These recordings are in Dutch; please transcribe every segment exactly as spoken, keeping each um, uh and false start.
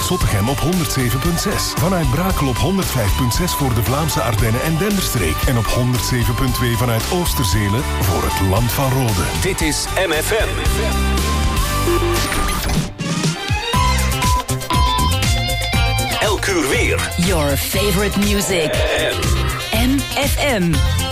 Zottegem op honderd zeven komma zes. Vanuit Brakel op honderd vijf komma zes voor de Vlaamse Ardennen en Denderstreek. En op honderd zeven komma twee vanuit Oosterzelen voor het Land van Rode. Dit is M F M. Elk uur weer. Your favorite music. M F M.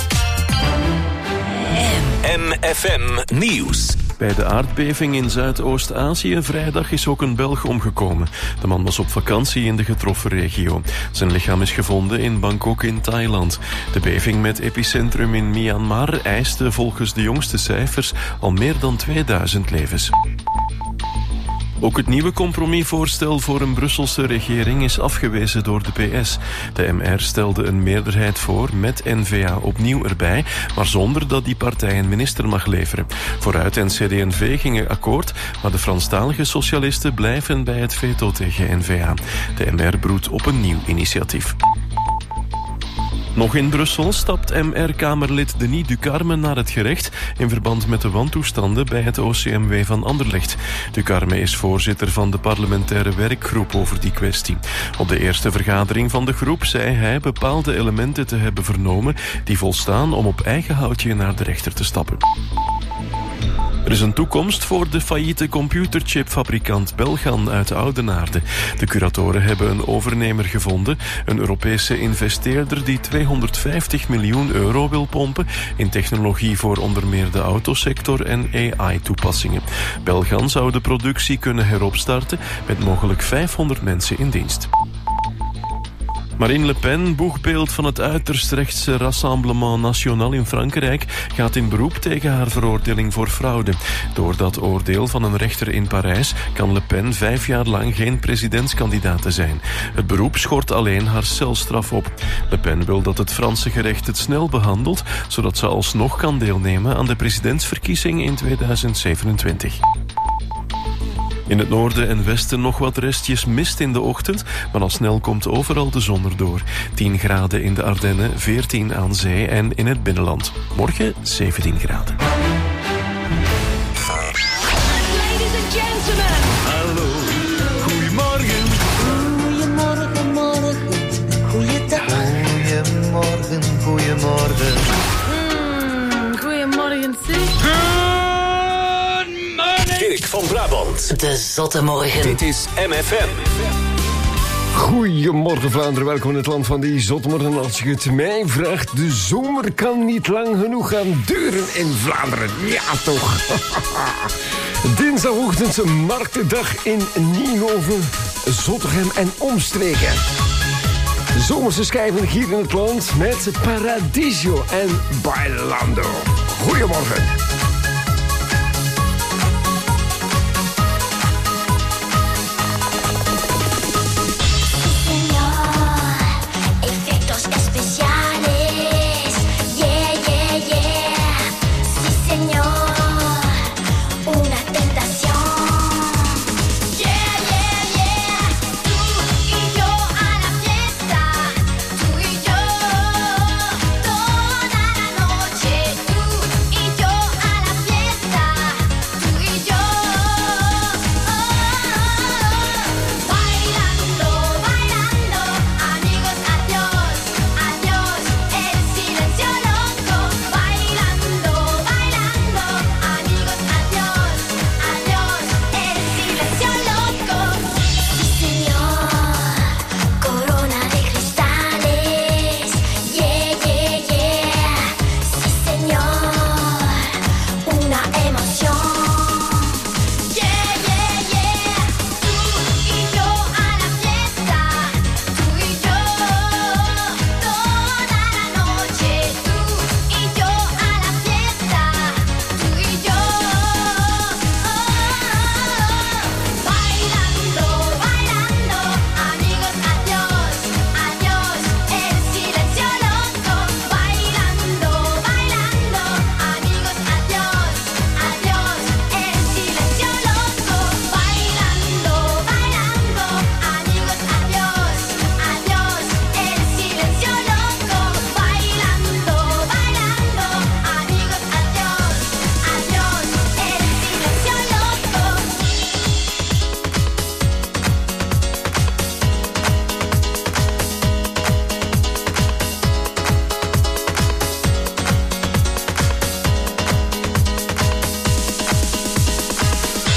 M F M Nieuws. Bij de aardbeving in Zuidoost-Azië vrijdag is ook een Belg omgekomen. De man was op vakantie in de getroffen regio. Zijn lichaam is gevonden in Bangkok in Thailand. De beving met epicentrum in Myanmar eiste volgens de jongste cijfers al meer dan tweeduizend levens. Ook het nieuwe compromisvoorstel voor een Brusselse regering is afgewezen door de P S. De M R stelde een meerderheid voor met N V A opnieuw erbij, maar zonder dat die partij een minister mag leveren. Vooruit en C D en V gingen akkoord, maar de Franstalige socialisten blijven bij het veto tegen N V A. De M R broedt op een nieuw initiatief. Nog in Brussel stapt M R-kamerlid Denis Ducarme naar het gerecht in verband met de wantoestanden bij het O C M W van Anderlecht. Ducarme is voorzitter van de parlementaire werkgroep over die kwestie. Op de eerste vergadering van de groep zei hij bepaalde elementen te hebben vernomen die volstaan om op eigen houtje naar de rechter te stappen. Er is een toekomst voor de failliete computerchipfabrikant Belgan uit Oudenaarde. De curatoren hebben een overnemer gevonden, een Europese investeerder die tweehonderdvijftig miljoen euro wil pompen in technologie voor onder meer de autosector en A I-toepassingen. Belgan zou de productie kunnen heropstarten met mogelijk vijfhonderd mensen in dienst. Marine Le Pen, boegbeeld van het uiterst rechtse Rassemblement National in Frankrijk, gaat in beroep tegen haar veroordeling voor fraude. Door dat oordeel van een rechter in Parijs kan Le Pen vijf jaar lang geen presidentskandidaat zijn. Het beroep schort alleen haar celstraf op. Le Pen wil dat het Franse gerecht het snel behandelt, zodat ze alsnog kan deelnemen aan de presidentsverkiezing in tweeduizend zevenentwintig. In het noorden en westen nog wat restjes mist in de ochtend, maar al snel komt overal de zon erdoor. tien graden in de Ardennen, veertien aan zee en in het binnenland. Morgen zeventien graden. Ladies and gentlemen. Hallo, goedemorgen. Goedemorgen, morgen. Goeiedag. Goedemorgen, goedemorgen. Mm, goedemorgen, zeg. Dirk van Brabant. De Zotte Morgen. Dit is M F M. Goedemorgen Vlaanderen, welkom in het land van die zotmorgen. Als je het mij vraagt, de zomer kan niet lang genoeg gaan duren in Vlaanderen. Ja, toch. Dinsdagochtend marktdag in Nienhoven, Zottegem en omstreken. Zomerse schijven hier in het land met Paradiso en Bailando. Goedemorgen. Toda la noche, tú y yo.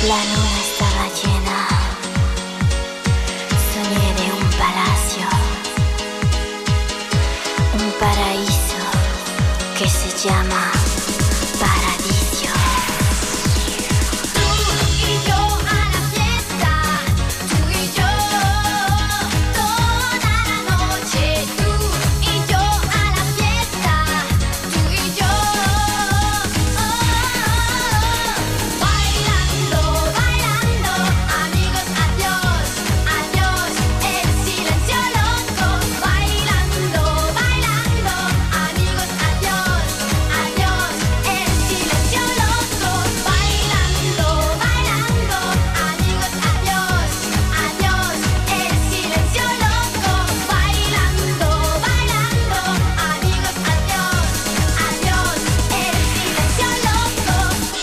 La luna estaba llena. Soñé de un palacio, un paraíso que se llama Paradiso. Tú y yo a la fiesta, tú y yo toda la noche. Tú y yo a la fiesta, tú y yo bailando, bailando, amigos, adiós, adiós, el silencio loco. Bailando, bailando, amigos, adiós, adiós, el silencio loco. Bailando, bailando, amigos, adiós, adiós, el silencio loco. Bailando, bailando, amigos, adiós, adiós, el silencio loco.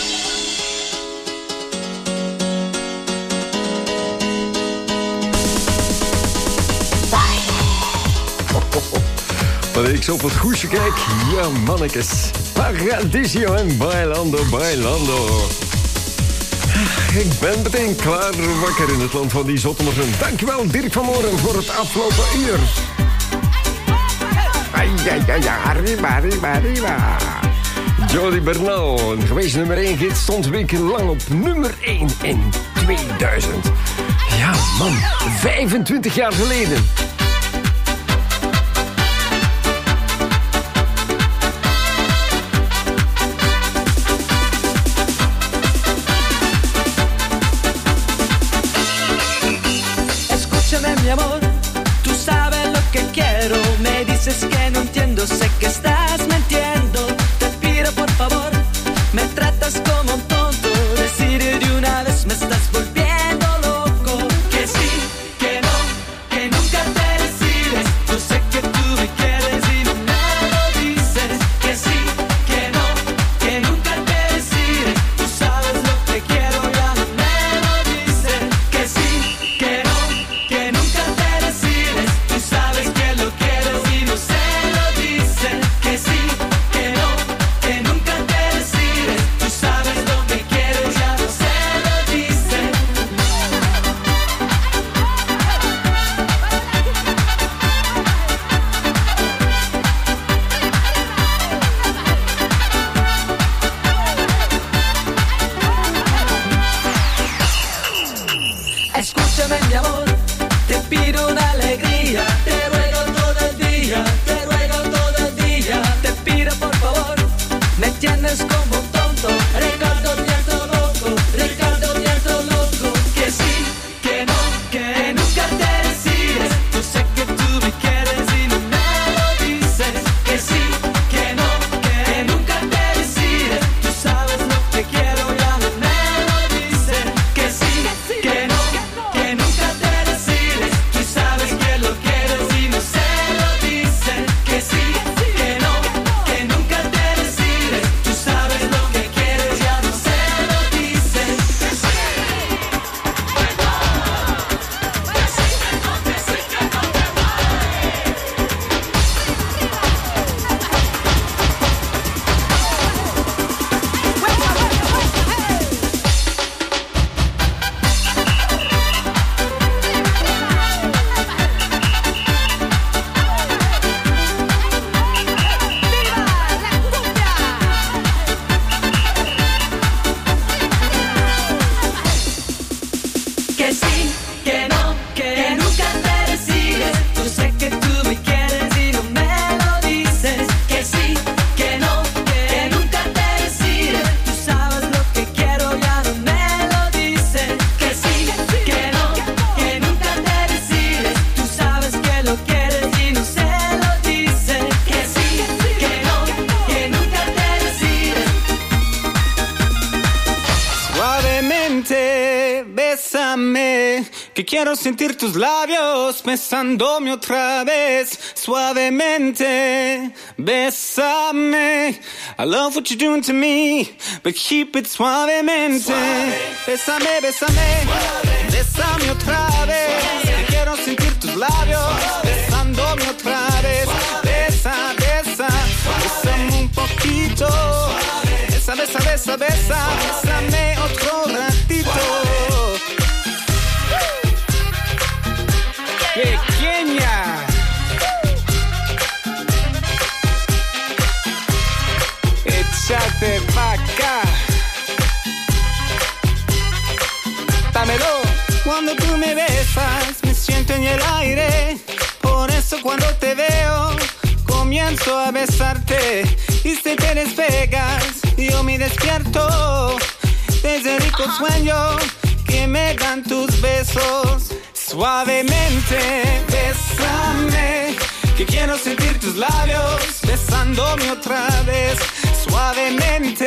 Wanneer ik zo op het hoesje kijk, ja mannetjes. Paradiso en bailando, bailando. Ik ben meteen klaar wakker in het land van die zottemeren. Dankjewel Dirk van Moren voor het afgelopen uur. Ai, ai, ai, arriba, arriba, arriba. Jody Bernal, een geweest nummer één hit, stond wekenlang op nummer één in tweeduizend. Ja man, vijfentwintig jaar geleden. Escúchame mi amor, tú sabes lo que quiero. Me dices que no entiendo, sé que estás mintiendo. Te pido por favor, me tratas como un tonto. Decir de una vez me estás volviendo loco. Que sí, que no, que nunca te decides. Yo sé que tú me quieres y no me lo dices. Que sí, que no, que nunca te decides. Tú sabes lo que quiero, ya no me lo dices. Que sí, que no, que nunca te decides. Tú sabes que lo quieres y no se lo dices. Que sí, que no, que nunca te decides. Tú sabes lo que quieres, ya no se lo dices. Escúchame mi amor, te pido una alegría. Te ruego todo el día, te ruego todo el día. Te pido por favor, me tienes como un tonto. Ricardo Nieto loco, Ricardo Nieto loco. Que sí, que no, que nunca te decides. Yo sé que tú me quieres y no me lo dices. Que sí, que no, que nunca te decides. Tú sabes lo que quiero, ya no me lo dices. Que sí, que no, que nunca te decides. Tú sabes que lo quieres y no se lo dices. Que sí, que no, que nunca te decides. Tú sabes lo que quieres, ya no se lo dices. Que sí, que no, que nunca te decides. Yo sé que tú me quieres y no me lo dices. Que sí, que no, que nunca te decides. Tú sabes lo que quiero, ya no me lo dices. Que sí, que no, que nunca te decides. Tú sabes que lo quieres y no se lo dices. Que sí, que no, que nunca te decides. Suavemente, bésame, que quiero sentir tus labios besándome otra vez. Suavemente, bésame. I love what you're doing to me, but keep it suavemente. Bésame, bésame, bésame otra vez. Que quiero sentir tus labios besándome otra vez. Besa, besa, bésame un poquito. Besa, besa, besa, besa, bésame otro ratito. cuando tú me besas, me siento en el aire. Por eso cuando te veo, comienzo a besarte. Y si te despegas, yo me despierto desde el rico sueño que me dan tus besos. Suavemente, bésame, que quiero sentir tus labios besándome otra vez. Suavemente,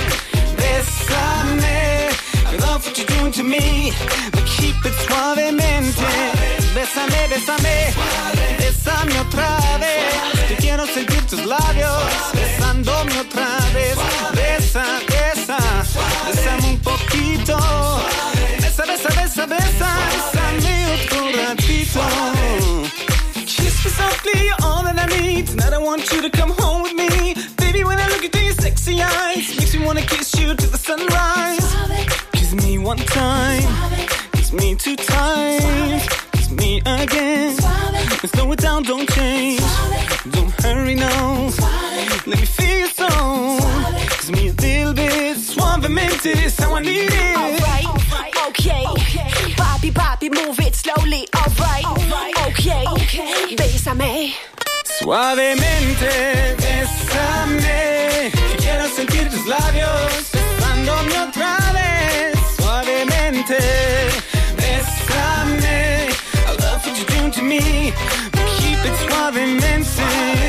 bésame, I love what you're doing to me, but keep it suavemente. Bésame, bésame, bésame otra vez, que quiero sentir tus labios besándome otra vez. Besa, besa, bésame un poquito. Besa, besa, besa, besa, bésame otro ratito. Kiss me softly, you're all that I need. Tonight I want you to come home with me. Baby, when I look into your sexy eyes, makes me wanna kiss you to the sunrise. Kiss me one time, kiss me two times, kiss me again. And slow it down, don't change, don't hurry now. Let me feel your soul, kiss me a little bit. Suavemente is how I need it. Alright, okay, Bobby, Bobby, move it slowly. Alright, okay, bésame. Suavemente, bésame, que quiero sentir tus labios besándome otra vez. Suavemente, bésame, I love what you're doing to me, but keep it suavemente.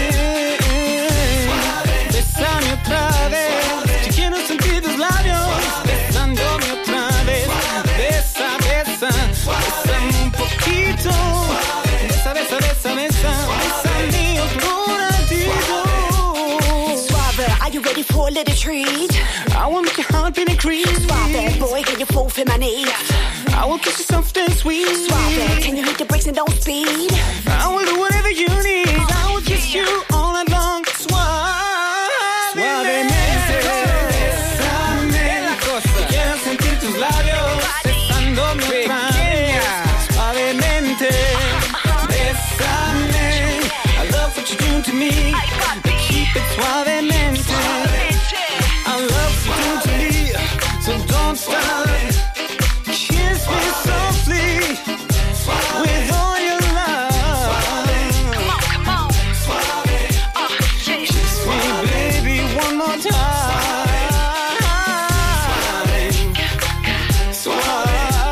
Bésame otra vez, que quiero sentir tus labios besándome otra vez. Besa, besa, bésame un poquito. Besa, besa, besa, besa, bésame otro ratito. Suave, are you ready for a little treat? I will make your heart beat increase. Suave, boy, can you fall for my knees? I will kiss you soft and sweet. Suave, can you hit the brakes and don't speed? I will do whatever you need. I will kiss you all night long. Suave, suavemente, bésame, que quiero sentir tus labios besándome otra vez. Suavemente, bésame, I love what you're doing to me, but keep it suavemente. I love what you're doing to me, so don't stop. Kiss me softly with all your love. Come on, come on. Uh, yeah. Kiss me, baby, one more time. Suave,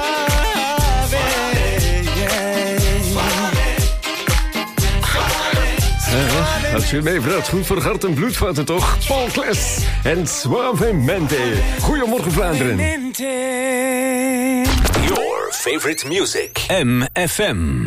yeah. Als je hem even dat goed voor hart en bloedvaten toch? Paul Kles en Suavemente. Goedemorgen Vlaanderen. Your favorite music. M F M.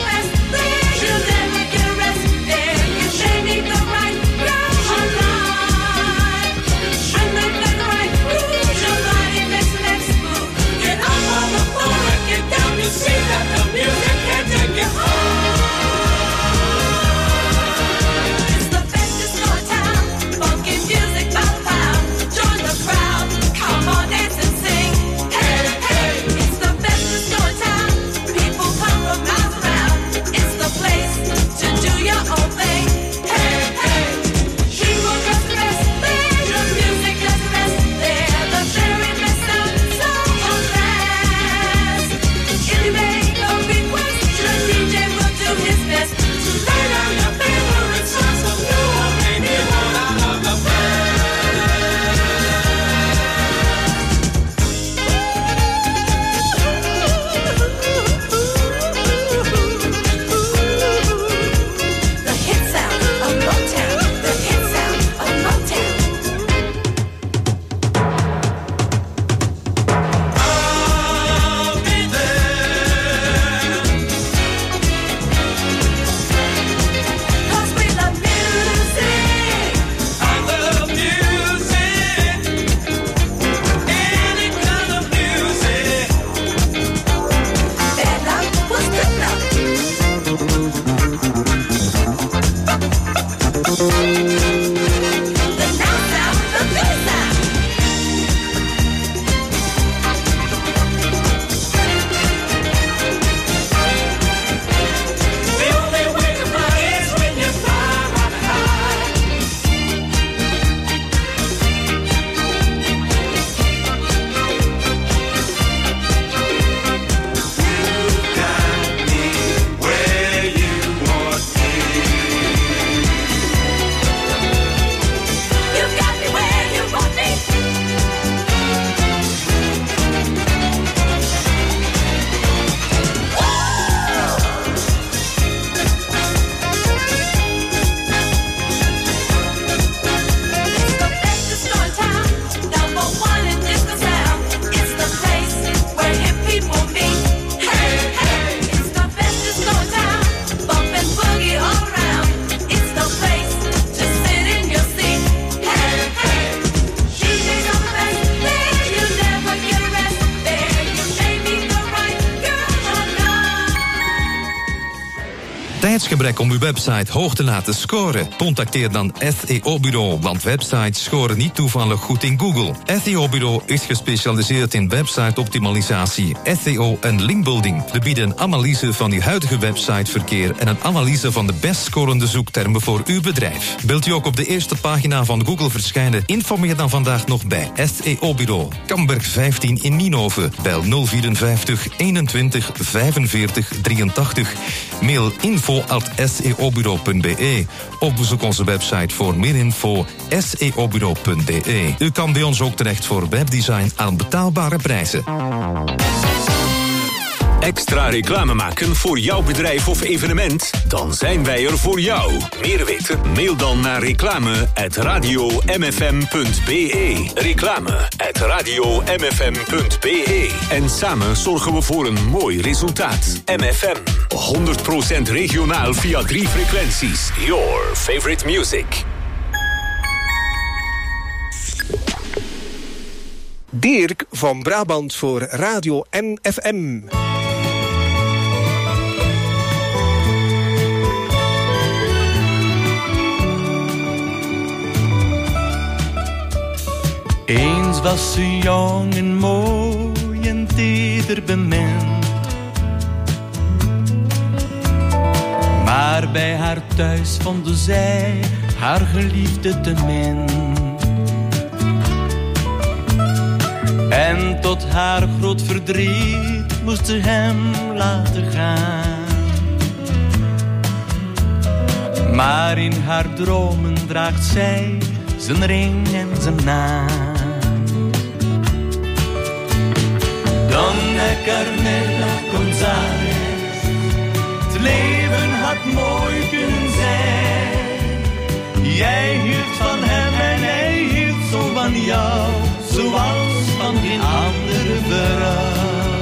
You'll never get a rest. There you should be the right girl. tijdsgebrek om uw website hoog te laten scoren? Contacteer dan S E O-bureau, want websites scoren niet toevallig goed in Google. S E O-bureau is gespecialiseerd in website-optimalisatie, S E O en linkbuilding. We bieden een analyse van uw huidige websiteverkeer en een analyse van de best scorende zoektermen voor uw bedrijf. Wilt u ook op de eerste pagina van Google verschijnen? Informeer dan vandaag nog bij S E O-bureau. Kamberg vijftien in Nienhoven. Bel nul vierenvijftig eenentwintig vijfenveertig drieëntachtig. Mail info at s e o bureau punt b e. Of bezoek onze website voor meer info s e o bureau punt b e. U kan bij ons ook terecht voor webdesign aan betaalbare prijzen. Extra reclame maken voor jouw bedrijf of evenement? Dan zijn wij er voor jou. Meer weten? Mail dan naar reclame at radio m f m punt b e. Reclame at radio m f m punt b e. En samen zorgen we voor een mooi resultaat. M F M, honderd procent regionaal via drie frequenties. Your favorite music. Dirk van Brabant voor Radio M F M. Eens was ze jong en mooi en teder bemind. Maar bij haar thuis vonden zij haar geliefde te min. En tot haar groot verdriet moest ze hem laten gaan. Maar in haar dromen draagt zij zijn ring en zijn naam. Donna Carmela González, het leven had mooi kunnen zijn. Jij hield van hem en hij hield zo van jou, zoals van geen andere vrouw.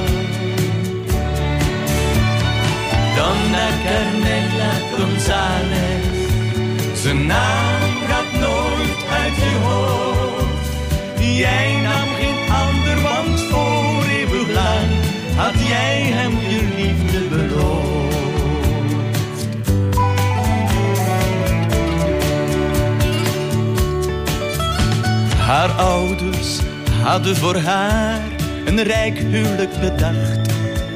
Donna Carmela González, zijn naam gaat nooit uit je hoofd. Jij nam geen ander, want voor eeuwig lang had jij hem je liefde beloofd. Haar ouders hadden voor haar een rijk huwelijk bedacht.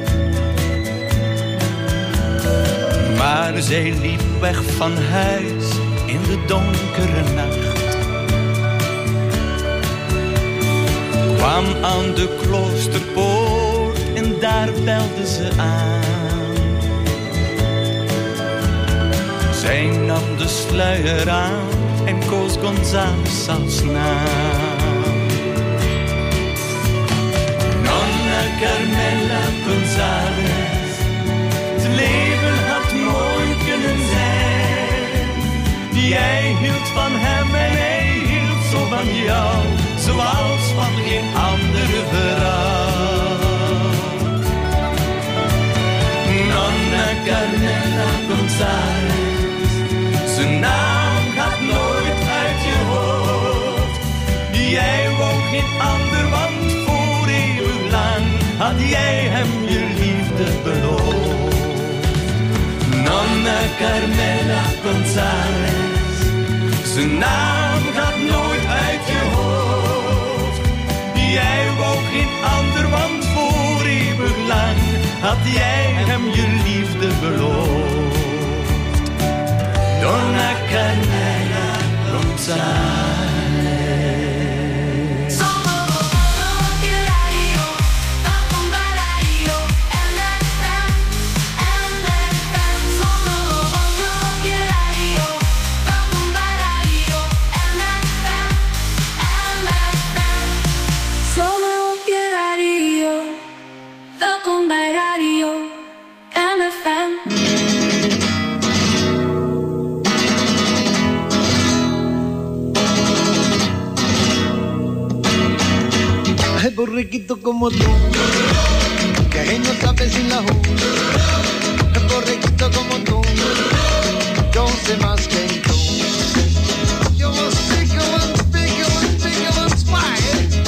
Maar zij liep weg van huis in de donkere nacht. Kwam aan de kloosterpoort en daar belde ze aan. Zij nam de sluier aan en koos González als naam. Nonna Carmela González, het leven had mooi kunnen zijn. Jij hield van hem en hij hield zo van jou, zoals van geen andere vrouw. Nonna Carmela González, zijn naam gaat nooit uit je hoofd. Jij wou geen ander, want voor eeuwig lang had jij hem je liefde beloofd. Nonna Carmela González, zijn naam gaat nooit uit je hoofd. Jij wou geen ander, want voor eeuwig lang had jij hem je liefde beloofd. Donna Carmela González. Borreguito como tú, que no sabe sin la ju. El borreguito como tú, yo sé más que tú. Yo was big, I was big, I was big, I was fine.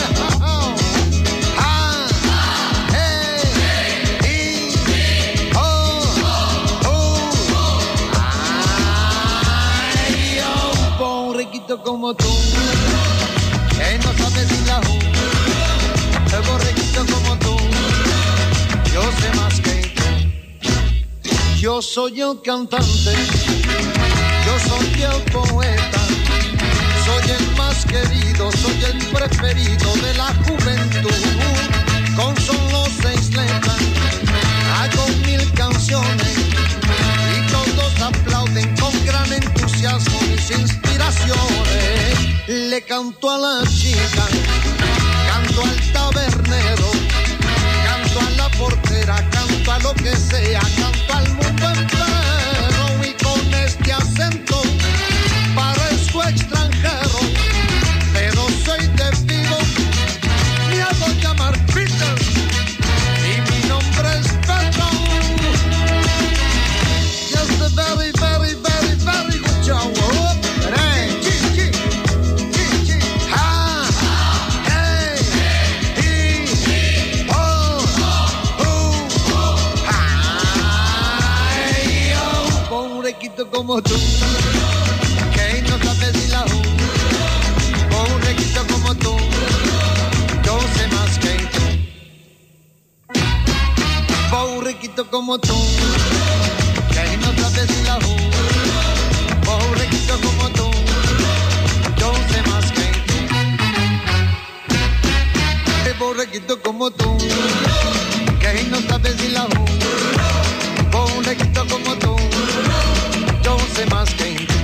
Ah, hey, e, oh, oh, borreguito como tú, que no sabes ni la U. El borreguito como tú, yo sé más que tú. Yo soy el cantante, yo soy el poeta, soy el más querido, soy el preferido de la juventud. Con solo seis letras hago mil canciones y todos aplauden con gran entusiasmo mis inspiraciones. Le canto a la chica, canto al tabernero, canto a la portera, canto a lo que sea, canto al mundo entero. Y con este acento parezco extranjero, pero soy de Vigo, me hago llamar Peter y mi nombre es Pedro. Just a very, very, very, very good job. Hey, chi, chi, chi, chi, ha, hey, he, oh, oh, ay, oh. Pobrequito como tú, que no sabes ni la U. Pobrequito como tú, yo sé más que tú. Pobrequito como tú, que no sabes ni la U. Pobrequito como tú, yo sé más que tú. Pobrequito como tú, que no sabes ni la U. Pobrequito como tú, yo sé más que tú.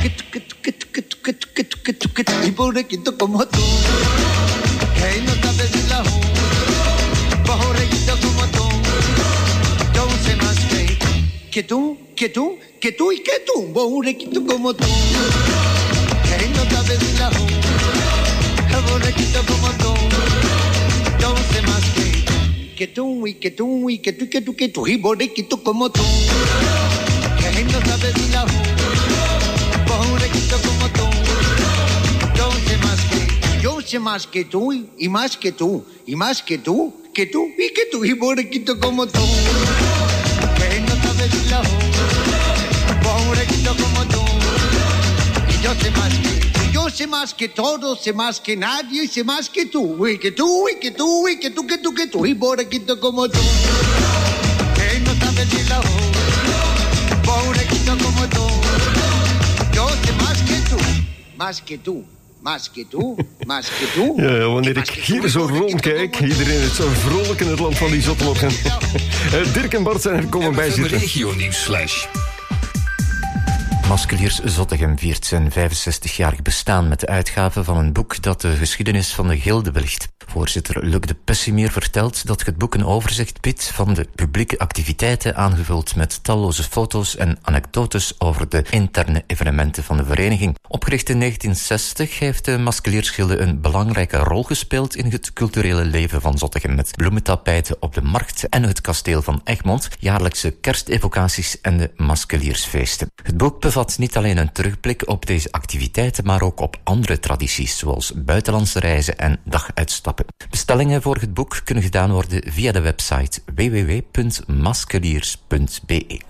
Y pobrequito como tú, que no sabes ni la U. Pobrequito como tú, yo sé más que tú. Que tú, que tú, que tú y que tú. Pobrequito como tú, que no sabes ni la U. Pobrequito como tú, yo sé más que tú. Que tú y que tú y que tú y que tú, que tú. Y pobrequito como tú, que no sabes ni la U. Pobrequito como tú, yo sé más que tú. Yo sé más que tú y más que tú. Y más que tú, que tú y que tú. Y pobrequito como tú, que no sabes ni la U. Pobrequito como tú, y yo sé más que tú. Yo sé más que todo, sé más que nadie, sé más que tú. Y que tú, y que tú, y que tú, que tú, que tú. Y pobrequito como tú, que no sabes ni la U. Pobrequito como tú, yo sé más que tú, más que tú, más que tú, más que tú. Ja, wanneer ik hier zo rondkijk, iedereen is zo vrolijk in het land van die zotmorgen. Dirk en Bart zijn er komen bij zitten. Regio Nieuwsflash. Maskeliers Zottegem viert zijn vijfenzestigjarig bestaan met de uitgave van een boek dat de geschiedenis van de gilde belicht. Voorzitter Luc de Pessimier vertelt dat het boek een overzicht biedt van de publieke activiteiten, aangevuld met talloze foto's en anekdotes over de interne evenementen van de vereniging. Opgericht in negentien zestig heeft de Maskeliersgilde een belangrijke rol gespeeld in het culturele leven van Zottegem, met bloementapijten op de markt en het kasteel van Egmond, jaarlijkse kerstevocaties en de Maskeliersfeesten. Het boek bevat niet alleen een terugblik op deze activiteiten, maar ook op andere tradities, zoals buitenlandse reizen en daguitstappen. Bestellingen voor het boek kunnen gedaan worden via de website w w w punt maskeliers punt b e.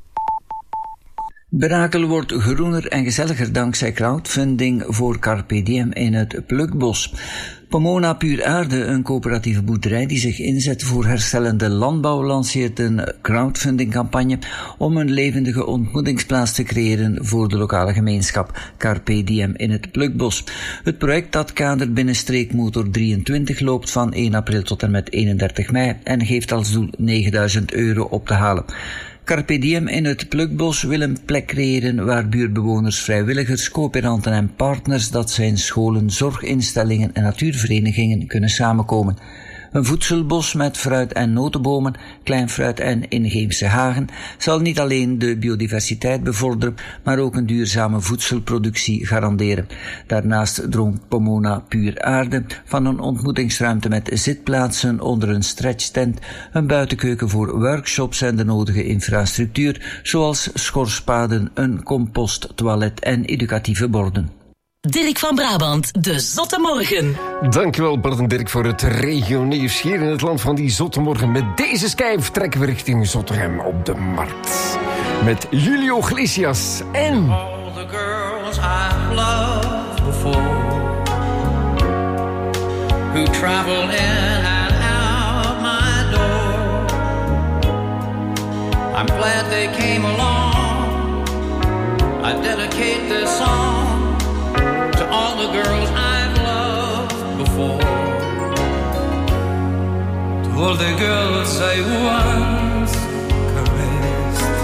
Brakel wordt groener en gezelliger dankzij crowdfunding voor Carpe Diem in het Plukbos. Pomona Puur Aarde, een coöperatieve boerderij die zich inzet voor herstellende landbouw, lanceert een crowdfundingcampagne om een levendige ontmoetingsplaats te creëren voor de lokale gemeenschap. Carpe Diem in het Plukbos. Het project dat kader binnen streekmotor drieëntwintig loopt van één april tot en met eenendertig mei en geeft als doel negenduizend euro op te halen. Carpe Diem in het Plukbos wil een plek creëren waar buurtbewoners, vrijwilligers, coöperanten en partners, dat zijn scholen, zorginstellingen en natuurverenigingen, kunnen samenkomen. Een voedselbos met fruit- en notenbomen, klein fruit en inheemse hagen zal niet alleen de biodiversiteit bevorderen, maar ook een duurzame voedselproductie garanderen. Daarnaast droomt Pomona Puur Aarde van een ontmoetingsruimte met zitplaatsen onder een stretchtent, een buitenkeuken voor workshops en de nodige infrastructuur, zoals schorspaden, een compost, toilet en educatieve borden. Dirk van Brabant, de Zotte Morgen. Dankjewel Bart en Dirk voor het regionieuws hier in het land van die Zotte Morgen. Met deze schijf trekken we richting Zottegem op de markt. Met Julio Iglesias en... All the girls I've loved before, who travel in and out my door. I'm glad they came along. I dedicate this song to all the girls I've loved before. To all the girls I once caressed,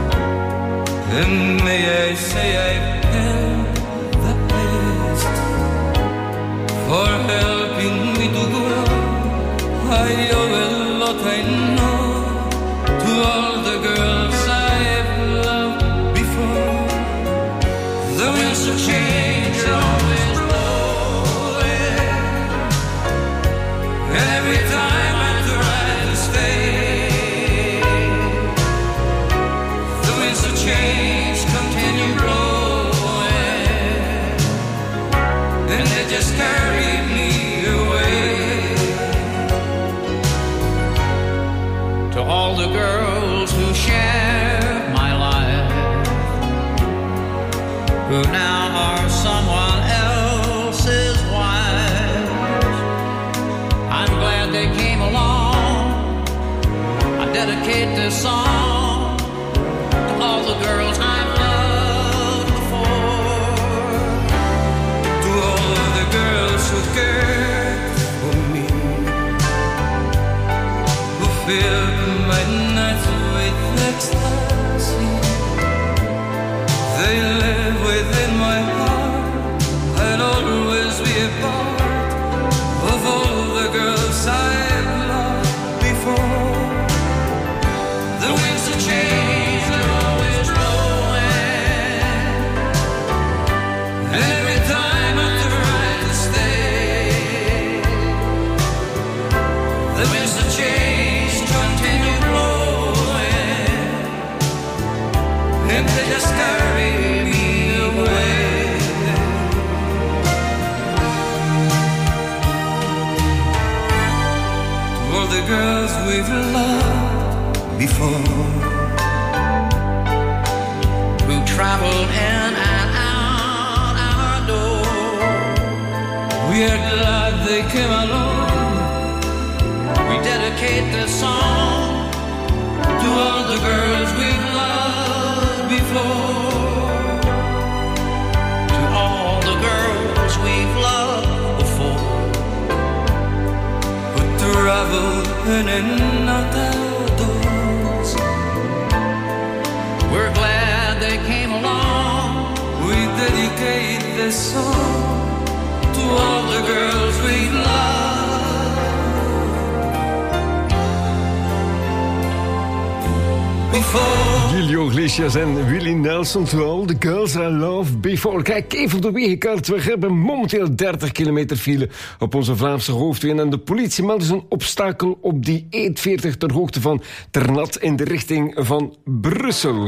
and may I say I've had the best for helping me to grow. I owe a lot, I know, to all the girls I've loved before. The winds of change are always blowing, and every time I try to stay, the winds of change continue blowing, and they just carry me away. To all the girls who share my life, who now are someone else's wives, I'm glad they came along. I dedicate this song to all the girls I've loved before. To all the girls who cared for me, who filled my nights with ecstasy. They live within my heart. I'll always be a part of all the girls I've loved before. The winds of change are always blowing, and every time I try to stay, the winds of change continue blowing, and they just carry me away. To all the girls we've loved before, who traveled in and out our door, we are glad they came along. We dedicate this song to all the girls we've loved before. To all the girls we've loved before, who travel in and out our doors. We're glad they came along. We dedicate this song to all the girls we've loved. Gilio Iglesias en Willie Nelson, to all the girls I love before. Kijk even op de wegenkaart. We hebben momenteel dertig kilometer file op onze Vlaamse hoofdwegen. En de politie meldt dus een obstakel op die E veertig ter hoogte van Ternat in de richting van Brussel.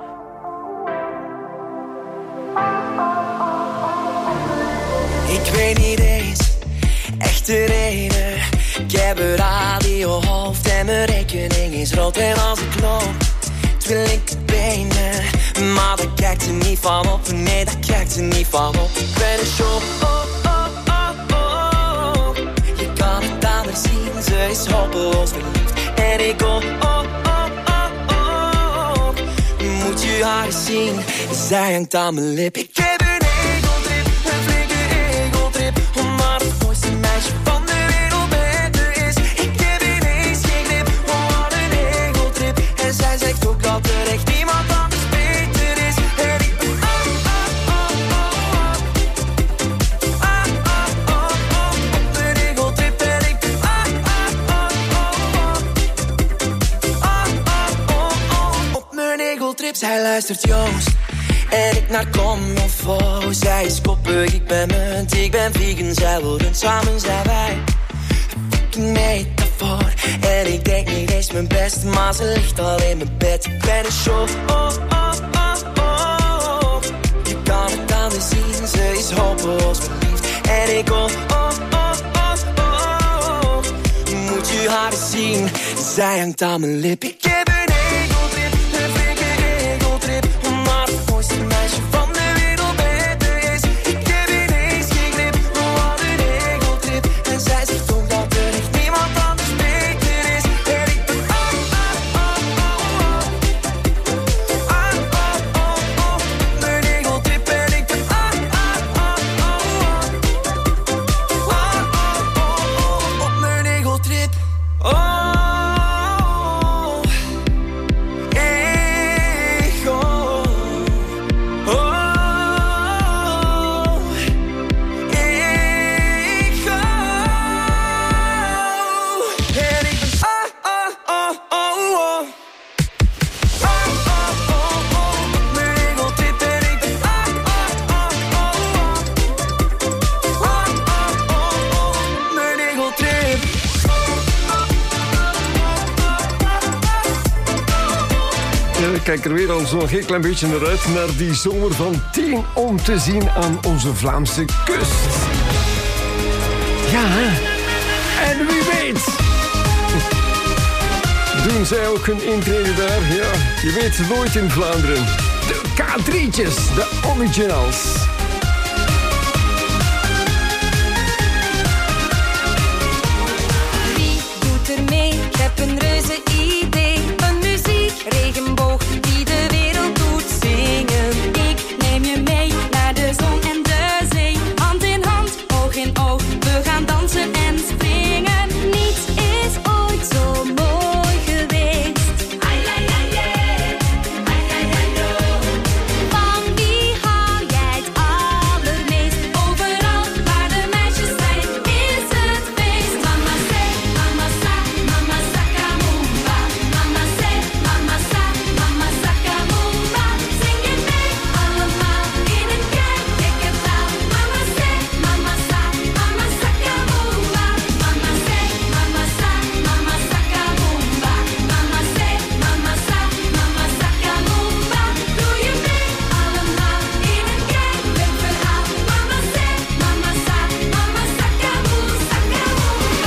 Ik weet niet eens echt de reden. Ik heb een radiohoofd en mijn rekening is rood. En als ik loop, wil ik het benen. Maar daar kijkt ze niet van op. Nee, daar kijkt ze niet van op. Ik ben een show, oh, oh, oh, oh. Je kan het aan haar zien, ze is hopeloos verliefd. En ik kom, oh, oh, oh, oh. Moet je haar eens zien, zij hangt aan mijn lip. Ik heb een egotrip, een flinke egotrip. Omdat het mooiste meisje van de wereld beter is. Ik heb ineens geen grip, oh wat een egotrip. En zij zegt ook dat er echt niemand anders beter is. En ik ben oh, oh, oh, oh. Ah, oh, oh, oh. Op een egotrip en ik ben ah, ah, oh, oh, oh. Ah, oh, oh, oh. Op mijn egotrip, zij luistert Joost. En ik naar Commonfo. Zij is koppig, ik ben munt. Ik ben vegan, zij wil rund. Samen zijn wij een fucking metafoor. En ik denk niet eens mijn best, maar ze ligt al in mijn bed. Ik ben een show, oh, oh, oh, oh. Je kan het aan de zien, ze is hopeloos verliefd. En ik kom, oh, oh, oh, oh. Moet je haar eens zien, zij hangt aan mijn lip. Ik heb een egotrip, een flinke egotrip. Omdat het mooiste meisje van de wereld beter is. Ik heb ineens geen grip, oh wat een egotrip. En zij zegt kijk er weer al zo'n heel klein beetje naar uit, naar die zomer van tien om te zien aan onze Vlaamse kust. Ja, hè? En wie weet doen zij ook hun intrede daar? Ja, je weet het nooit in Vlaanderen. De K drie'tjes, de originals. Wie doet er mee? Ik heb een reuze idee. Een muziek, regenboog die de wereld doet zingen. Ik neem je mee naar de zon en de zee. Hand in hand, oog in oog, we gaan dansen en springen. Niets is ooit zo mooi geweest. Ai, ai, ai, ai. Ai, ai, ai, oh. Van wie hou jij het allermeest? Overal waar de meisjes zijn, is het feest. Mama say, mama sa, mama sakamumba. Mama say, mama sa, mama sakamumba. Zing je mee allemaal in een kei gekke taal. Mama say, mama sa, mama sakamumba. Mama say, mama sa, mama sakamumba. Mama say, mama sa, mama sakamumba. Doe je mee allemaal in een kei leuk verhaal. Mama say, mama sa, mama sakamoe, sakamumba.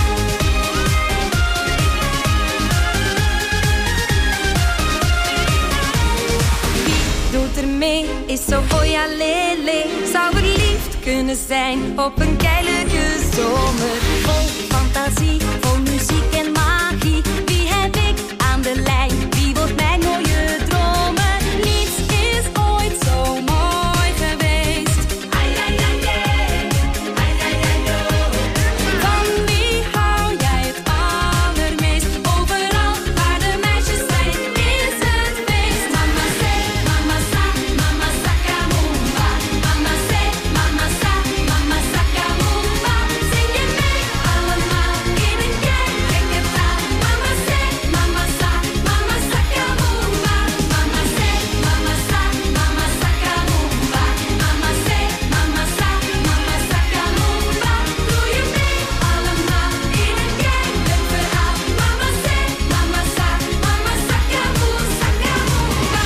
Wie doet er mee? Is zo oja lele. Zou verliefd kunnen zijn op een keilige zomer. Vol fantasie, vol muziek en magie. Wie heb ik aan de lijn? Wie wordt mijn mooie dromen? Niets is ooit zo mooi geweest. Ai, ai, ai, ai. Ai, ai, ai, oh. Van wie hou jij het allermeest? Overal waar de meisjes zijn, is het feest. Mama say, mama sa, mama sakamumba. Mama say, mama sa, mama sakamumba. Zing je mee allemaal in een kei gekke taal. Mama say, mama sa, mama sakamumba. Mama say, mama sa, mama sakamumba. Mama say, mama sa, mama sakamumba. Doe je mee allemaal in een kei leuk verhaal. Mama say, mama sa, mama sakamoe, sakamumba.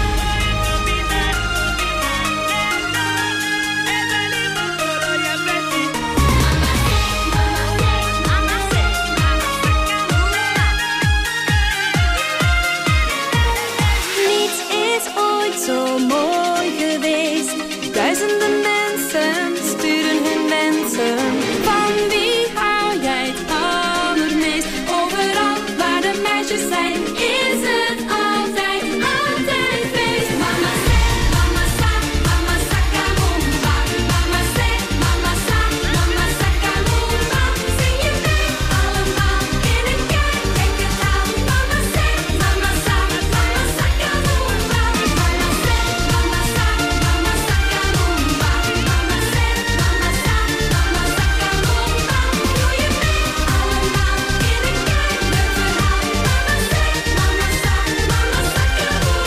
Niets is ooit zo mooi geweest. Duizenden mensen sturen hun wensen. Van wie hou jij het allermeest? Overal waar de meisjes zijn, is het altijd, altijd feest. Mama say, mama sa, mama sakamumba. Mama say, mama sa, mama sakamumba. Zing je mee allemaal in een kei gekke taal. Mama say, mama sa, mama sakamumba. Mama say, mama sa, mama sakamumba. Mama say, mama sa, mama sakamumba. Doe je mee allemaal in een kei leuk verhaal. Mama say, mama sa, mama sakamoe,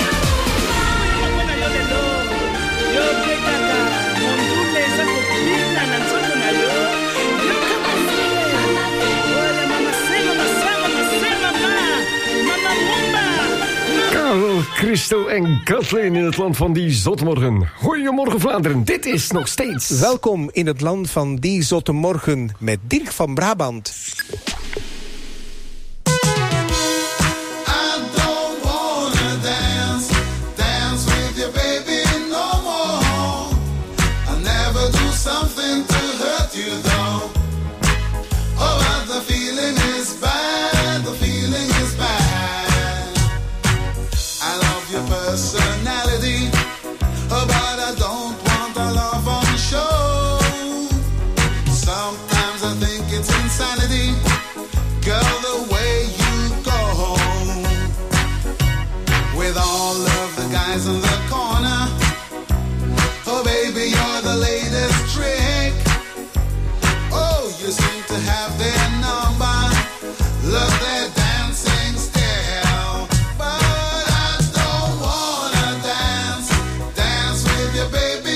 Karel, Christo en Kathleen in het land van die zotmorgen. Goedemorgen Vlaanderen, dit is nog steeds... Welkom in het land van die zotte morgen met Dirk van Brabant. Something to hurt you though. Oh, but the feeling is bad, the feeling is bad. I love your personality, oh, but I don't want a love on show. Sometimes I think it's insanity, girl, the way you go. With all of the guys in the corner, oh baby, you're the latest trick. Oh, you seem to have their number, love their dancing style. But I don't wanna dance, dance with you, baby.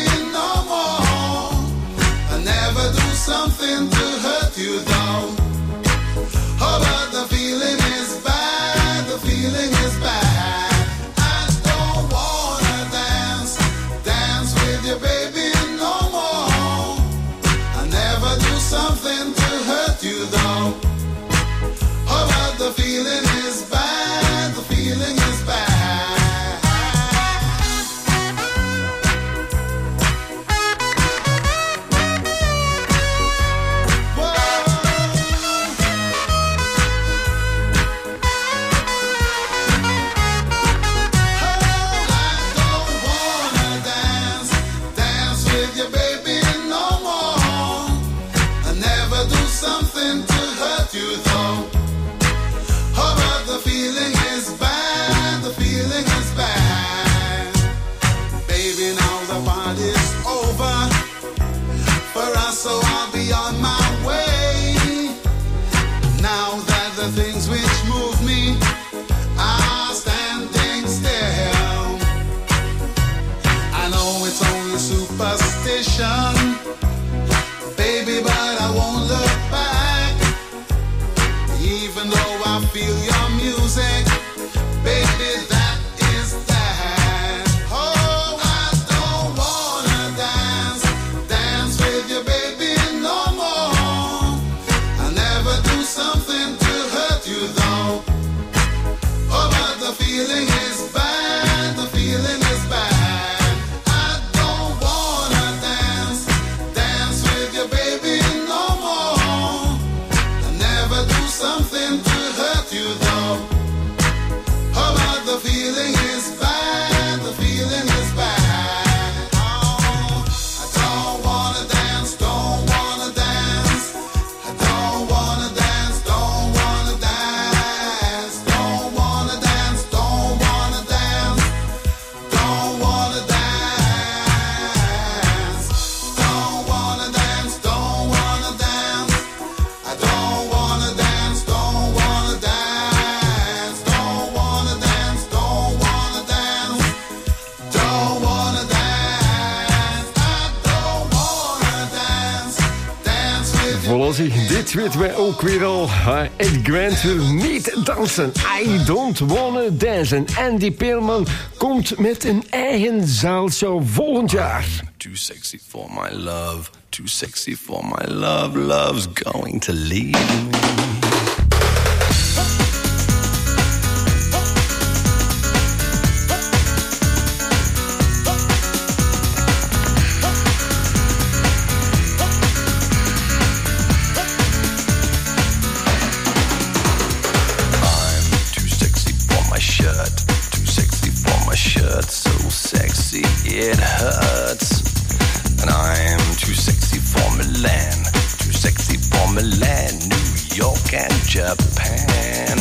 little superstition, baby, but I won't look back. Even though I feel your music, baby, that is that. Oh, I don't wanna dance, dance with you, baby, no more. I'll never do something to hurt you, though. Oh, but the feeling is bad, the feeling is bad. I don't wanna dance, dance with you, baby, no more. I'll never do something to hurt you, though. Oh, but the feeling is bad, the feeling is bad. Oh, I don't wanna dance, don't wanna dance. I don't wanna dance, don't wanna dance. Don't wanna dance, don't wanna dance. Don't wanna dance. Don't wanna dance, don't wanna dance. I don't wanna dance, don't wanna dance. Don't wanna dance, don't wanna dance. Don't wanna dance. I don't wanna dance. Dance with you. Voilà, zeg, dit weten wij ook weer al. Uh, Ed Grant wil niet dansen. I don't wanna dance. En Andy Peelman komt met een eigen zaalshow volgend jaar. Too sexy for my love, too sexy for my love. Love's going to leave me. Too sexy for my shirt, too sexy for my shirt, so sexy it hurts. And I'm too sexy for Milan, too sexy for Milan, New York and Japan.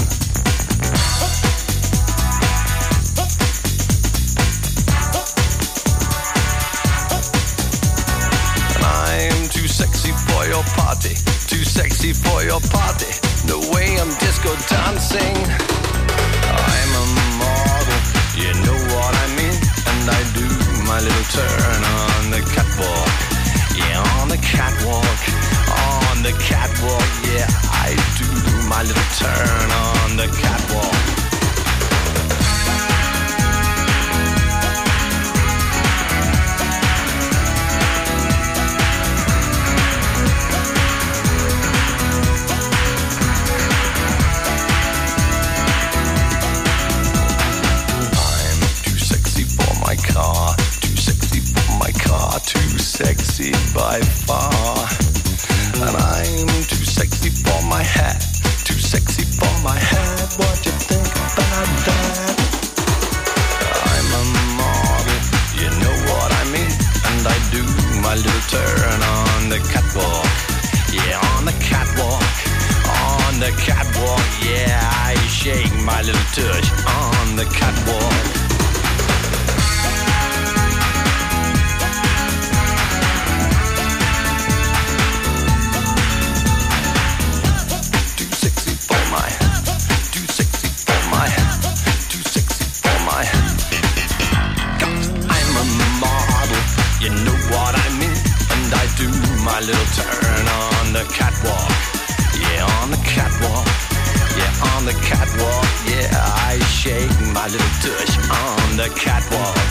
And I'm too sexy for your party, too sexy for your party, the way I'm disco dancing. I'm a model, you know what I mean, and I do my little turn on the catwalk, yeah, on the catwalk, on the catwalk, yeah, I do my little turn on the catwalk. Car, too sexy for my car, too sexy by far. And I'm too sexy for my hat, too sexy for my hat. What you think about that? I'm a model, you know what I mean, and I do my little turn on the catwalk, yeah, on the catwalk, on the catwalk, yeah, I shake my little tush on the catwalk. You know what I mean, and I do my little turn on the catwalk, yeah, on the catwalk, yeah, on the catwalk, yeah, I shake my little tush on the catwalk.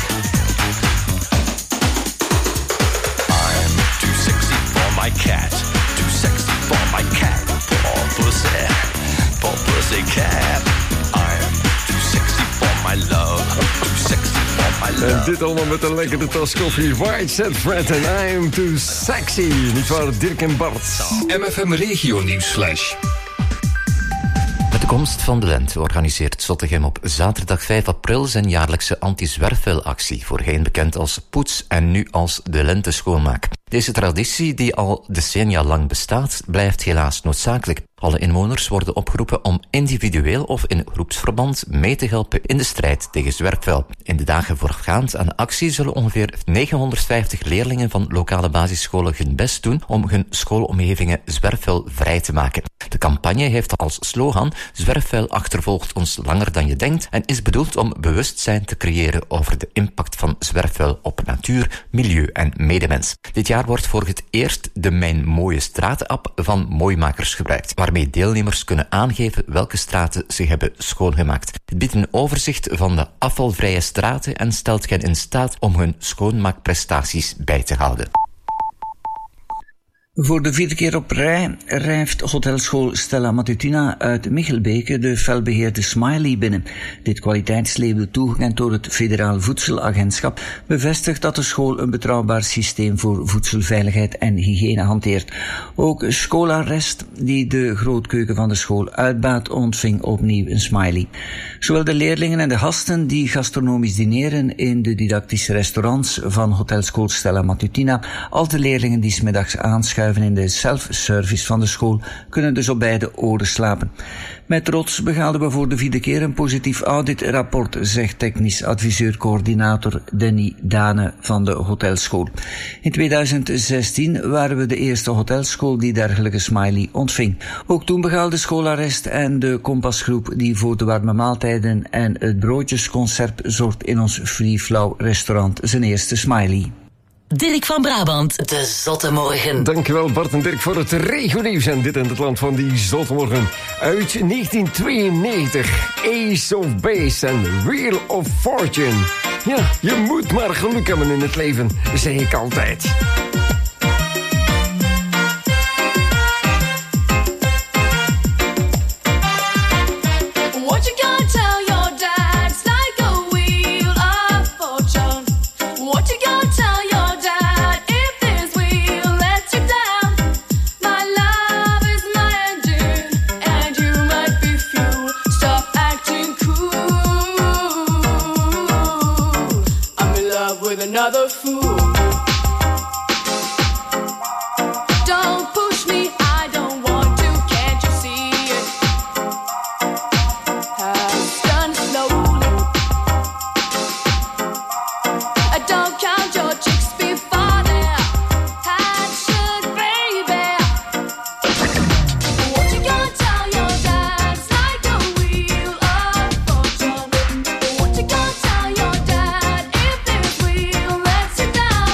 I'm too sexy for my cat, too sexy for my cat, poor pussy, poor pussy cat. I'm too sexy for my love, too sexy for my love. En dit allemaal met een lekkere tas koffie. White Set Fred en I'm Too Sexy. Niet waar, Dirk en Bart. M F M Regio Nieuwsflash. Met de komst van de lente organiseert Zottegem op zaterdag vijf april zijn jaarlijkse anti-zwerfvuilactie, voorheen bekend als Poets en nu als de Lenteschoonmaak. Deze traditie, die al decennia lang bestaat, blijft helaas noodzakelijk. Alle inwoners worden opgeroepen om individueel of in groepsverband mee te helpen in de strijd tegen zwerfvuil. In de dagen voorafgaand aan de actie zullen ongeveer negenhonderdvijftig leerlingen van lokale basisscholen hun best doen om hun schoolomgevingen zwerfvuilvrij te maken. De campagne heeft als slogan "Zwerfvuil achtervolgt ons langer dan je denkt" en is bedoeld om bewustzijn te creëren over de impact van zwerfvuil op natuur, milieu en medemens. Dit jaar wordt voor het eerst de Mijn Mooie Straten-app van Mooimakers gebruikt, waarmee deelnemers kunnen aangeven welke straten ze hebben schoongemaakt. Het biedt een overzicht van de afvalvrije straten en stelt hen in staat om hun schoonmaakprestaties bij te houden. Voor de vierde keer op rij rijft hotelschool Stella Matutina uit Michelbeke de felbeheerde Smiley binnen. Dit kwaliteitslabel, toegekend door het Federaal Voedselagentschap, bevestigt dat de school een betrouwbaar systeem voor voedselveiligheid en hygiëne hanteert. Ook Scholarest, die de grootkeuken van de school uitbaat, ontving opnieuw een Smiley. Zowel de leerlingen en de gasten die gastronomisch dineren in de didactische restaurants van hotelschool Stella Matutina, als de leerlingen die 's middags aanschuiven in de self-service van de school, kunnen dus op beide oren slapen. Met trots behaalden we voor de vierde keer een positief auditrapport, zegt technisch adviseur-coördinator Danny Dane van de hotelschool. In tweeduizend zestien waren we de eerste hotelschool die dergelijke smiley ontving. Ook toen behaalde Scholarest en de Kompasgroep, die voor de warme maaltijden en het broodjesconcert zorgt in ons Free Flow restaurant, zijn eerste smiley. Dirk van Brabant, de Zotte Morgen. Dankjewel Bart en Dirk voor het regionieuws en dit in het land van die Zotte Morgen. Uit negentien tweeënnegentig, Ace of Base en Wheel of Fortune. Ja, je moet maar geluk hebben in het leven, zeg ik altijd. What you gonna tell your dad? It's like a wheel of fortune. What you gonna tell your dad if this wheel lets you down? My love is my engine, and you might be fuel. Stop acting cool. I'm in love with another fool. Don't push me, I don't want to, can't you see it? It's done slowly. I don't count your chicks before they're hatched, baby. What you gonna tell your dad? It's like a wheel of fortune. What you gonna tell your dad if this wheel lets you down?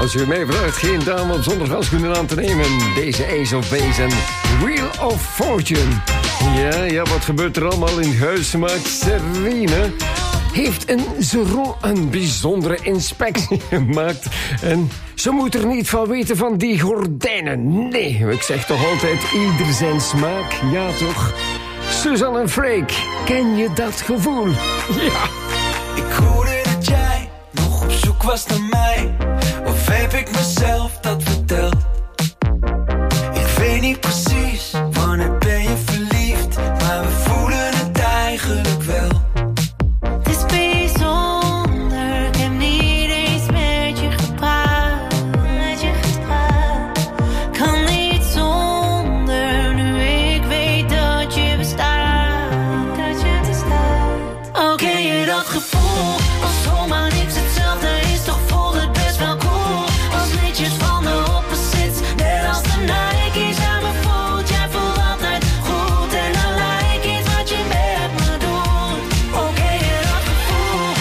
als je mij vraagt, geen dame op zondag handschoenen aan te nemen. Deze Ace of Base en Wheel of Fortune. Ja, ja, wat gebeurt er allemaal in huis? Maakt Serene heeft een Zeron een bijzondere inspectie gemaakt. En ze moet er niet van weten van die gordijnen. Nee, ik zeg toch altijd ieder zijn smaak. Ja, toch? Suzanne en Freek, ken je dat gevoel? Ja. Ik hoorde dat jij nog op zoek was naar mij. Of heb ik mezelf dat verteld? Ik weet niet precies wanneer ben je verliefd, maar we voelen het eigenlijk wel. Het is bijzonder, ik heb niet eens met je gepraat, met je gepraat. Kan niet zonder, nu ik weet dat je bestaat, dat je bestaat. Oké, je dat gevoel, als zomaar niks hetzelfde is, toch voelt het best wel cool. Als liedjes van de opposites, net als de Nike's aan me voelt. Jij voelt altijd goed en dan lijkt iets wat je met me doet. Oké, je dat gevoel,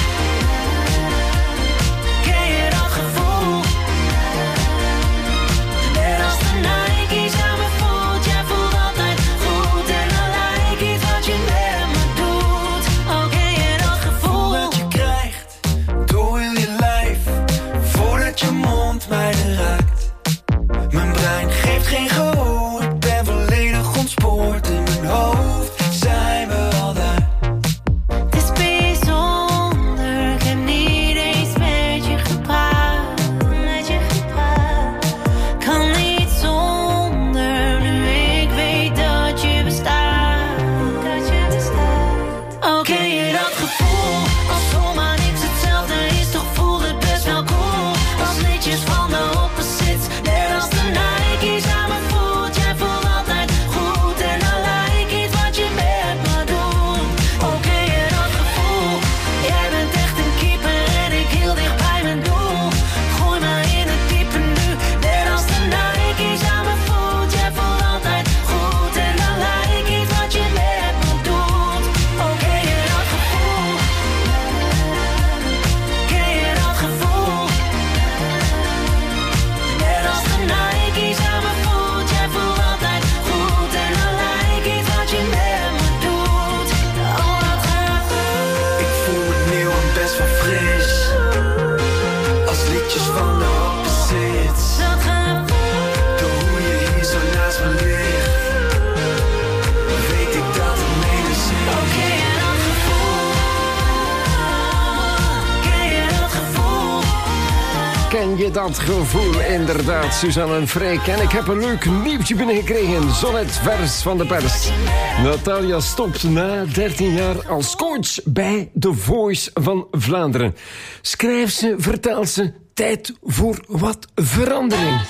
ken je dat gevoel? Net als de Nike's aan me voelt. Jij voelt altijd goed en dan lijkt iets wat je met me doet. Oké, je dat gevoel Dat je krijgt door heel je lijf, voordat je mond mij raakt. Mijn brein geeft geen gehoor, ik ben volledig ontspoord. In mijn hoofd zijn we al daar. Het is bijzonder, ik heb niet eens met je gepraat, met je gepraat. Kan niet zonder, nu ik weet dat je bestaat, dat je bestaat. Oké, je dat gevoel, als zomaar niks hetzelfde is, toch voelt het best wel cool. Als liedjes van de opposites, net als de Nike's aan me voelt. Jij voelt altijd goed en dan lijkt iets wat je met me doet. Oké, je dat gevoel, jij bent echt een keeper en ik heel dicht bij mijn doel. Gooi me in het diepe nu, net als de Nike's aan me voelt. Jij voelt altijd goed en dan lijkt iets wat je met me doet. Oké, je dat gevoel, ken je dat gevoel? Net als de Nike's aan me voelt. Jij voelt altijd goed en dan lijkt iets wat je met me doet. Oh, dat gaat goed. Ik voel me nieuw en best wel fris, als liedjes van de opposites. Dat gaat goed. Door hoe je hier zo naast me ligt, weet ik dat het menens is. Oké, je dat gevoel, ken je dat gevoel? Ken je dat gevoel? Inderdaad, Suzanne en Freek. En ik heb een leuk nieuwtje binnengekregen. Zonnetvers van de pers. Natalia stopt na dertien jaar als coach bij The Voice van Vlaanderen. Schrijft ze, vertelt ze, tijd voor wat verandering.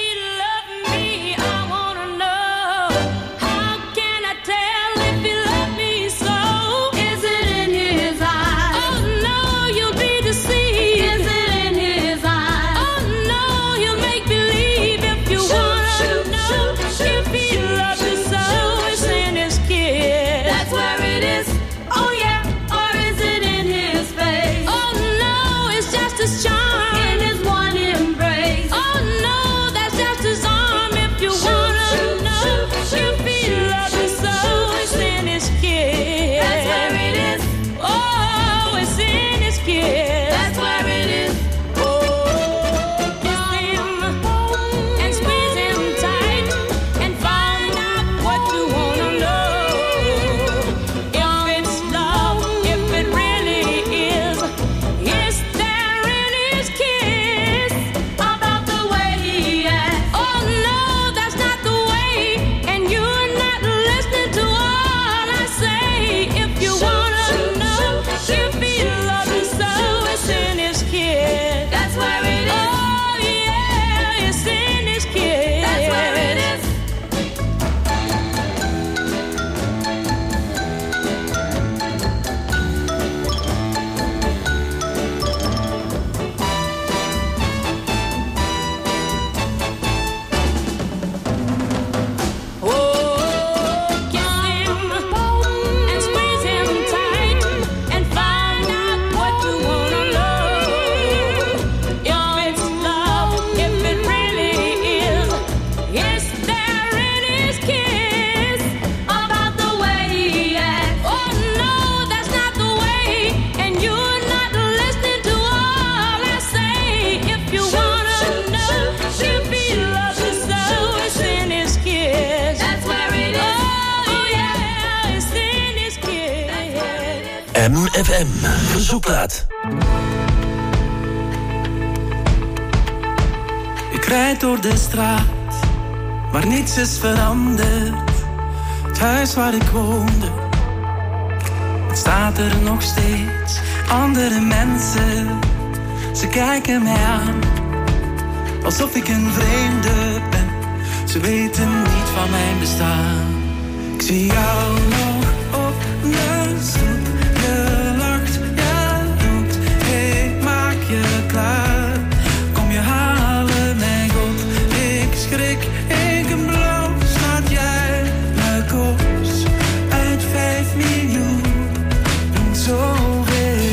Charm in his one embrace. Oh no, that's just his arm. If you wanna know, if he loves you so, it's in his kiss. That's where it is. Oh, it's in his kiss. That's where it is. Oh, kiss him and squeeze him tight and find out what you wanna know. If it's love, if it really is, is there in his kiss about the way he acts? Oh no, that's not the way, and you're not listening to all I say. If you wanna know if he loves you so, M F M. Verzoekplaat. Ik rijd door de straat, waar niets is veranderd. Het huis waar ik woonde, het staat er nog steeds. Andere mensen, ze kijken mij aan, alsof ik een vreemde ben. Ze weten niet van mijn bestaan. Ik zie jou nog op de stoep. Je lacht, je roept, ik maak je klaar. Kom je halen, mijn God. Ik schrik, ik een bloos dat jij me koos. Uit vijf miljoen en zoveel.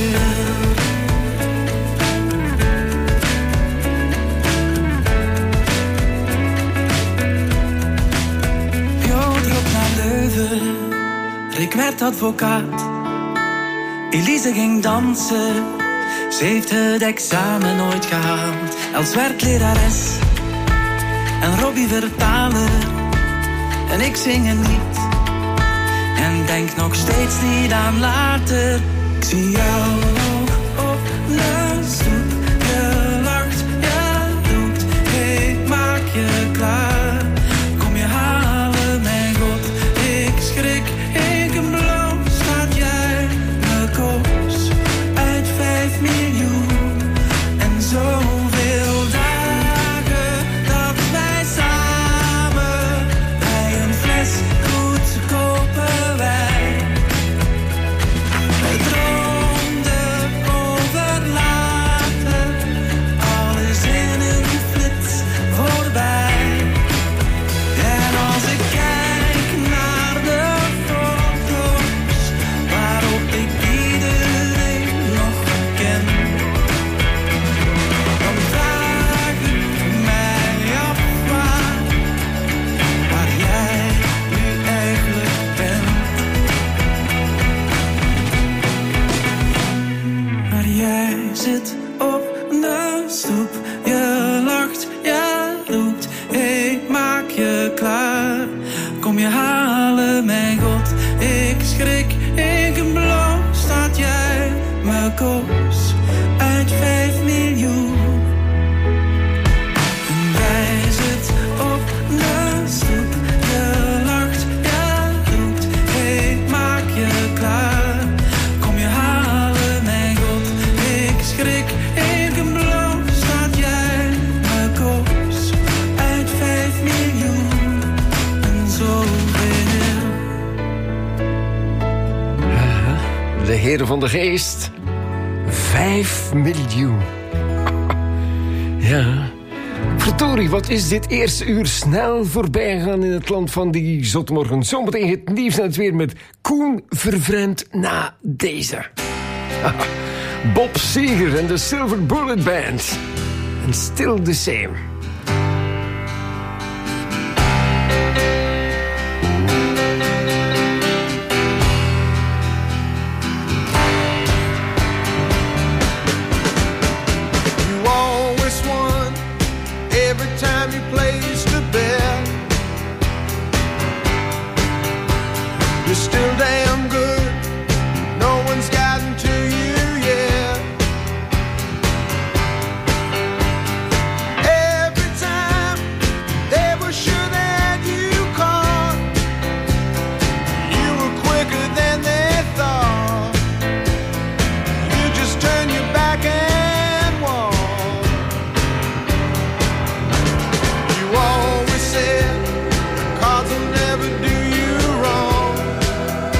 Ik werd advocaat, Elise ging dansen. Ze heeft het examen nooit gehaald. Els werd lerares en Robbie vertaler. En ik zing een lied en denk nog steeds niet aan later. Ik zie jou nog op de stoep. Je lacht, je roept, ik maak je klaar. Kom je halen, mijn God, ik schrik. Zoveel dagen dat wij samen bij een fles goedkope wijn. We droomden over later, alles in een flits voorbij. En als ik kijk naar de foto's waarop ik iedereen nog ken. Zit op de stoep, je lacht, je roept, ik maak je klaar. Kom je halen, mijn God, ik schrik, ik bloos dat jij me koos. Uit vijf miljoen. En jij zit op de stoep, je lacht, je roept, ik maak je klaar. Kom je halen, mijn God, schrik, ik een bloos dat jij me koos. Uit vijf miljoen en zoveel. De heren van de geest. Vijf miljoen. Ja. Verdorie, wat is dit eerste uur snel voorbij gegaan in het land van die zotmorgen. Zometeen het nieuws en het weer met Koen Vervreemd na deze. Bob Seger en de Silver Bullet Band. And still the same. You always won every time you placed a bet. You're still damn good. No one's gotten to you.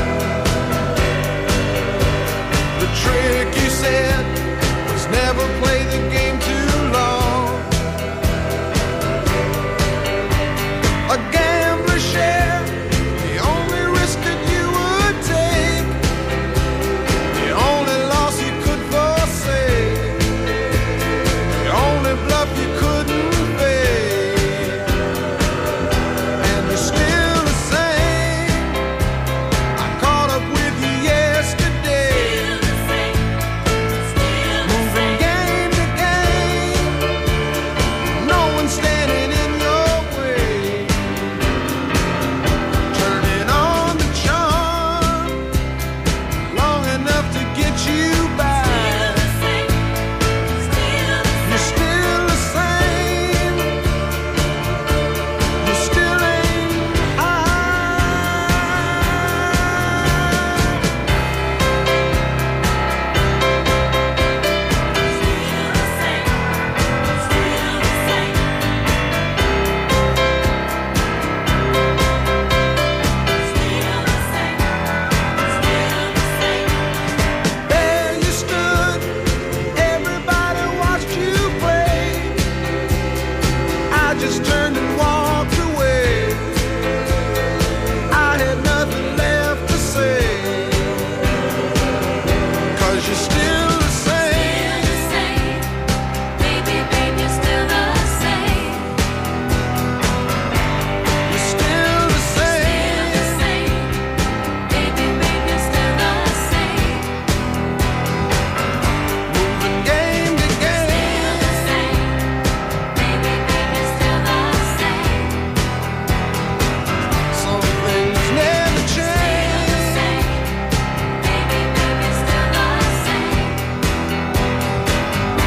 Never play